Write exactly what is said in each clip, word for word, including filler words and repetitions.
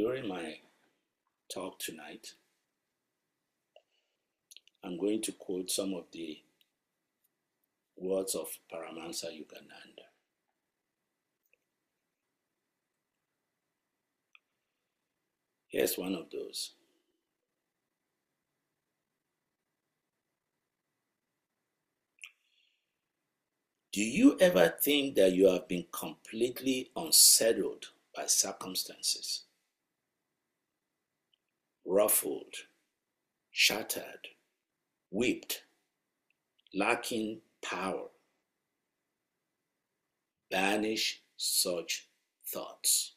During my talk tonight, I'm going to quote some of the words of Paramahansa Yogananda. Here's one of those. Do you ever think that you have been completely unsettled by circumstances, ruffled, shattered, whipped, lacking power? Banish such thoughts.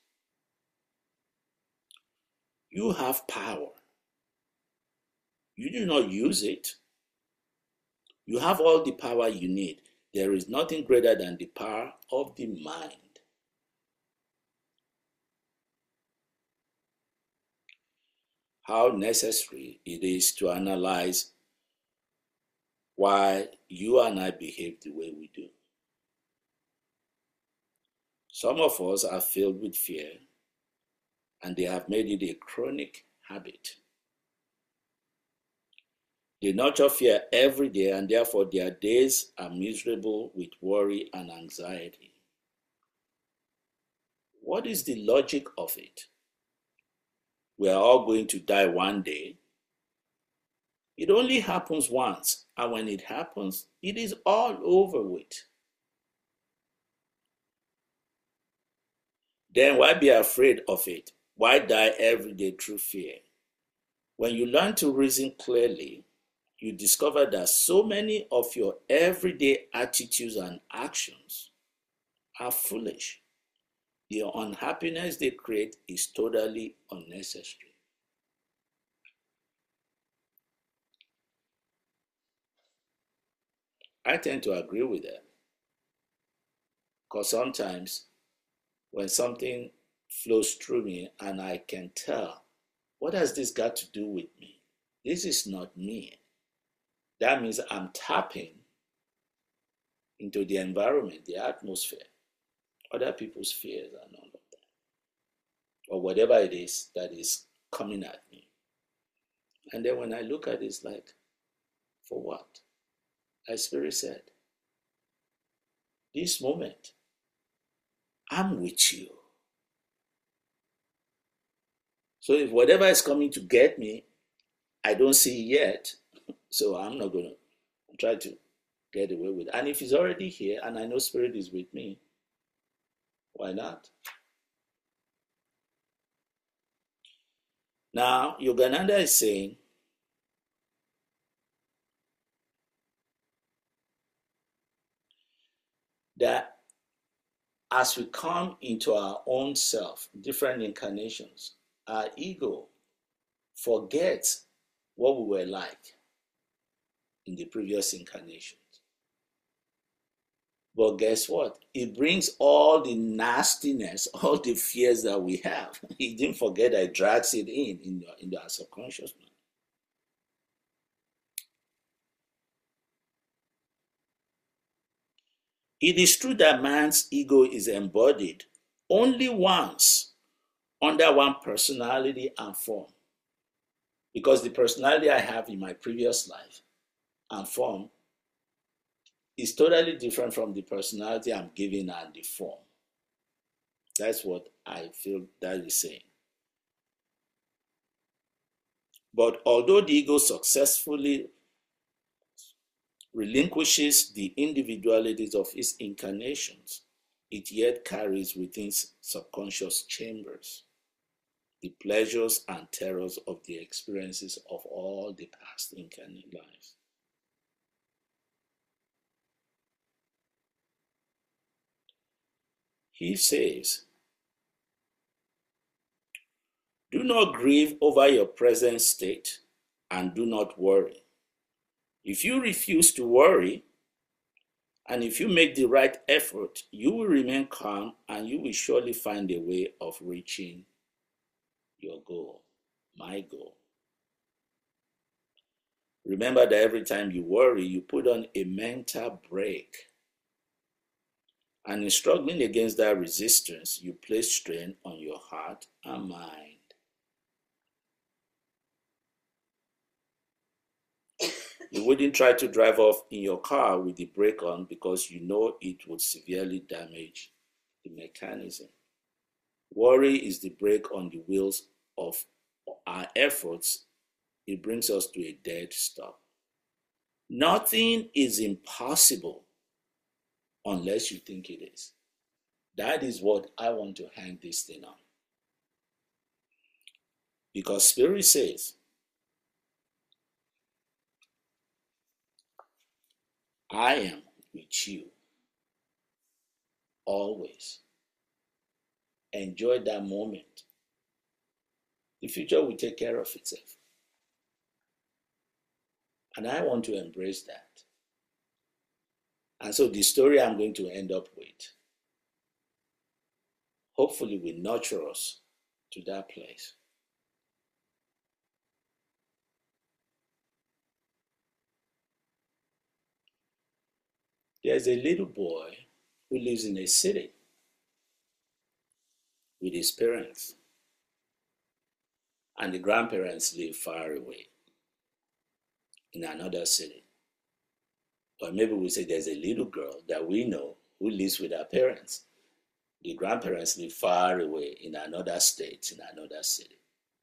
You have power. You do not use it. You have all the power you need. There is nothing greater than the power of the mind. How necessary it is to analyze why you and I behave the way we do. Some of us are filled with fear, and they have made it a chronic habit. They nurture fear every day, and therefore their days are miserable with worry and anxiety. What is the logic of it? We are all going to die one day. It only happens once, and when it happens, it is all over with. Then why be afraid of it? Why die every day through fear? When you learn to reason clearly, you discover that so many of your everyday attitudes and actions are foolish. The unhappiness they create is totally unnecessary. I tend to agree with that, because sometimes when something flows through me and I can tell, what has this got to do with me? This is not me. That means I'm tapping into the environment, the atmosphere, other people's fears and all of that, or whatever it is that is coming at me. And then when I look at it, it's like, for what? As Spirit said, this moment, I'm with you. So if whatever is coming to get me, I don't see yet, so I'm not going to try to get away with it. And if it's already here and I know Spirit is with me, why not? Now, Yogananda is saying, that as we come into our own self, different incarnations, our ego forgets what we were like in the previous incarnations. But guess what? It brings all the nastiness, all the fears that we have. He didn't forget that it drags it in, in, the, in our subconscious mind. It is true that man's ego is embodied only once under one personality and form. Because the personality I have in my previous life and form is totally different from the personality I'm giving and the form. That's what I feel that is saying. But although the ego successfully relinquishes the individualities of its incarnations, it yet carries within its subconscious chambers the pleasures and terrors of the experiences of all the past incarnate lives. He says, do not grieve over your present state and do not worry. If you refuse to worry, and if you make the right effort, you will remain calm and you will surely find a way of reaching your goal, my goal. Remember that every time you worry, you put on a mental brake. And in struggling against that resistance, you place strain on your heart and mind. You wouldn't try to drive off in your car with the brake on because you know it would severely damage the mechanism. Worry is the brake on the wheels of our efforts. It brings us to a dead stop. Nothing is impossible unless you think it is. That is what I want to hang this thing on. Because Spirit says, I am with you always. Enjoy that moment. The future will take care of itself. And I want to embrace that. And so the story I'm going to end up with hopefully will nurture us to that place. There's a little boy who lives in a city with his parents, and the grandparents live far away in another city. Or maybe we say there's a little girl that we know who lives with her parents. The grandparents live far away in another state, in another city.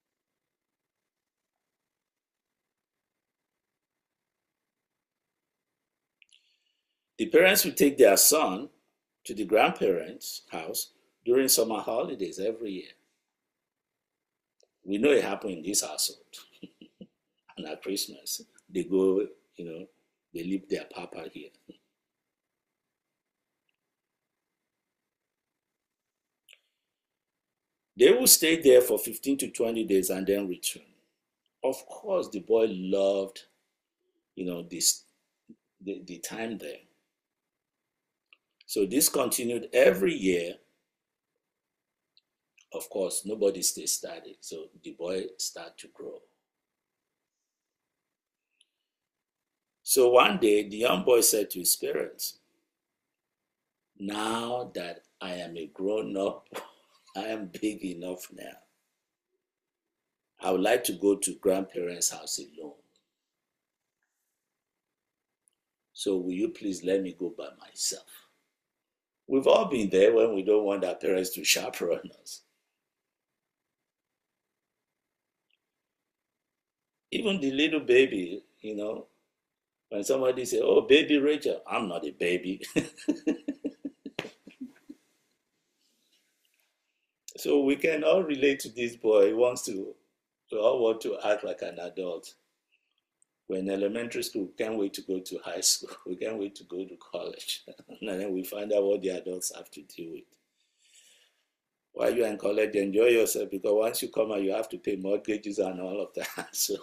The parents will take their son to the grandparents' house during summer holidays every year. We know it happened in this household. And at Christmas, they go, you know, they leave their papa here. They will stay there for fifteen to twenty days and then return. Of course, the boy loved, you know, this the, the time there. So this continued every year. Of course, nobody stays static, so the boy started to grow. So one day, the young boy said to his parents, now that I am a grown-up, I am big enough now, I would like to go to grandparents' house alone. So will you please let me go by myself? We've all been there when we don't want our parents to chaperone us. Even the little baby, you know, when somebody say, oh, baby Rachel, I'm not a baby. So we can all relate to this boy. He wants to, we all want to act like an adult. We're in elementary school, we can't wait to go to high school. We can't wait to go to college. And then we find out what the adults have to deal with. While you're in college, enjoy yourself, because once you come out, you have to pay mortgages and all of that. So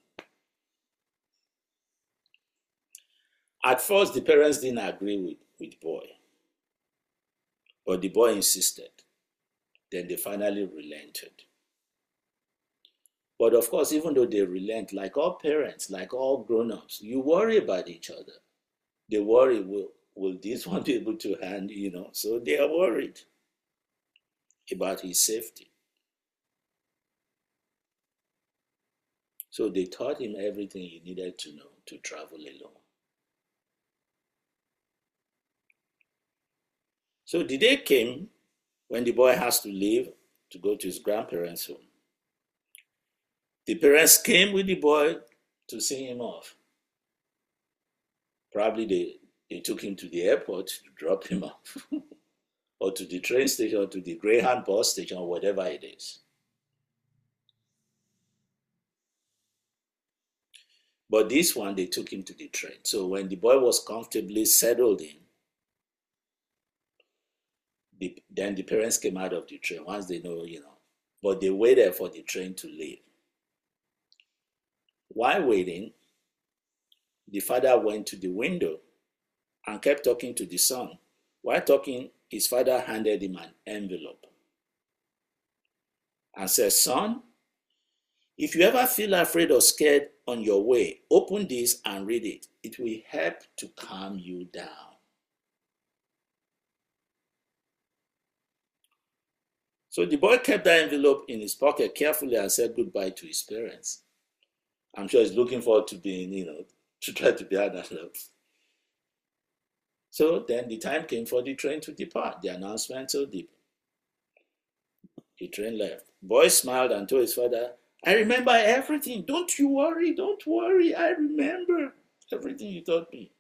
at first, the parents didn't agree with, with the boy. But the boy insisted. Then they finally relented. But of course, even though they relent, like all parents, like all grown-ups, you worry about each other. They worry, will, will this one be able to handle, you know? So they are worried about his safety. So they taught him everything he needed to know to travel alone. So the day came when the boy has to leave to go to his grandparents' home. The parents came with the boy to send him off. Probably they, they took him to the airport to drop him off, or to the train station, or to the Greyhound bus station, or whatever it is. But this one, they took him to the train. So when the boy was comfortably settled in, the, then the parents came out of the train once they know, you know, but they waited for the train to leave. While waiting, the father went to the window and kept talking to the son. While talking, his father handed him an envelope and said, son, if you ever feel afraid or scared on your way, open this and read it. It will help to calm you down. So the boy kept that envelope in his pocket carefully and said goodbye to his parents. I'm sure he's looking forward to being, you know, to try to be an adult. So then the time came for the train to depart. The announcement so deep. The train left. Boy smiled and told his father, I remember everything. Don't you worry. Don't worry. I remember everything you taught me.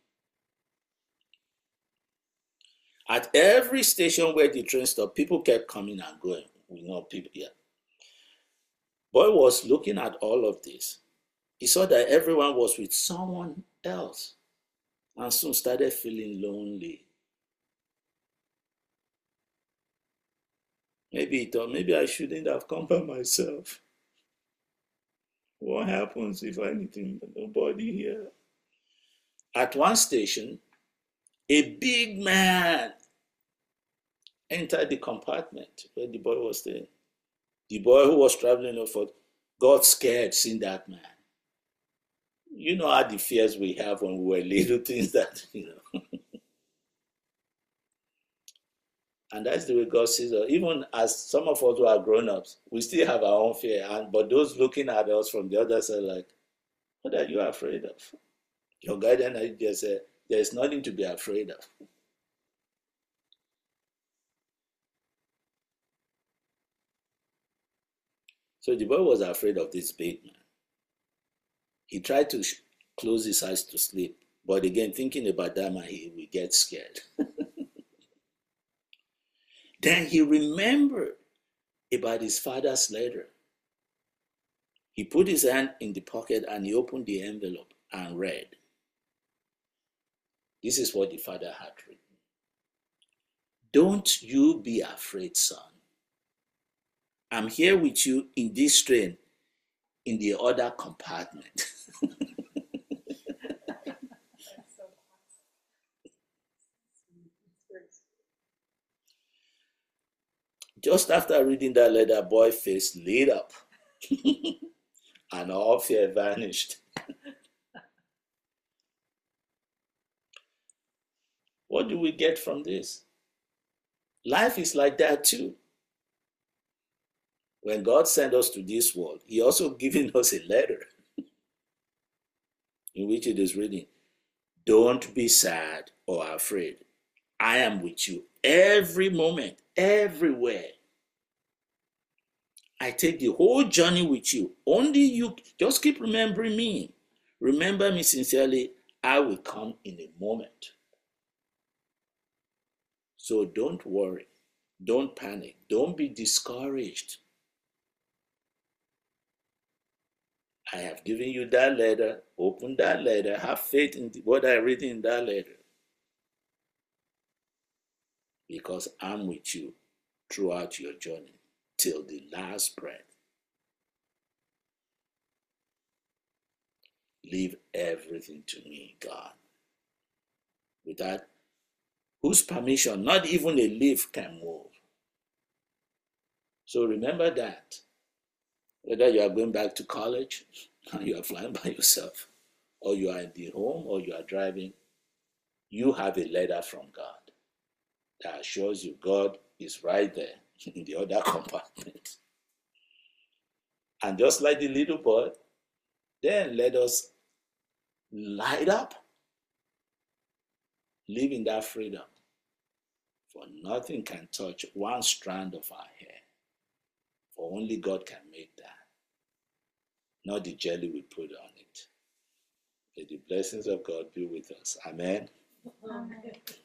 At every station where the train stopped, people kept coming and going. We know people here. Boy was looking at all of this. He saw that everyone was with someone else and soon started feeling lonely. Maybe he thought, maybe I shouldn't have come by myself. What happens if anything? Nobody here. At one station, a big man entered the compartment where the boy was staying. The boy who was traveling over got scared seeing that man. You know how the fears we have when we were little, things that, you know. And that's the way God sees us. Even as some of us who are grown-ups, we still have our own fear. And but those looking at us from the other side, like, what are you afraid of? Your guardian just said, there's nothing to be afraid of. So the boy was afraid of this big man. He tried to sh- close his eyes to sleep. But again, thinking about that man, he will get scared. Then he remembered about his father's letter. He put his hand in the pocket and he opened the envelope and read. This is what the father had written. Don't you be afraid, son. I'm here with you in this train, in the other compartment. Just after reading that letter, boy's face lit up and all fear vanished. What do we get from this? Life is like that too. When God sent us to this world, he also given us a letter in which it is written, don't be sad or afraid. I am with you every moment, everywhere. I take the whole journey with you. Only you, just keep remembering me. Remember me sincerely. I will come in a moment. So don't worry. Don't panic. Don't be discouraged. I have given you that letter. Open that letter. Have faith in what I read in that letter. Because I'm with you throughout your journey till the last breath. Leave everything to me, God. Without whose permission, not even a leaf can move. So remember that. Whether you are going back to college and you are flying by yourself, or you are in the home, or you are driving, you have a letter from God that assures you God is right there in the other compartment. And just like the little boy, then let us light up, live in that freedom. For nothing can touch one strand of our hair. For only God can make that. Not the jelly we put on it. May the blessings of God be with us. Amen. Amen.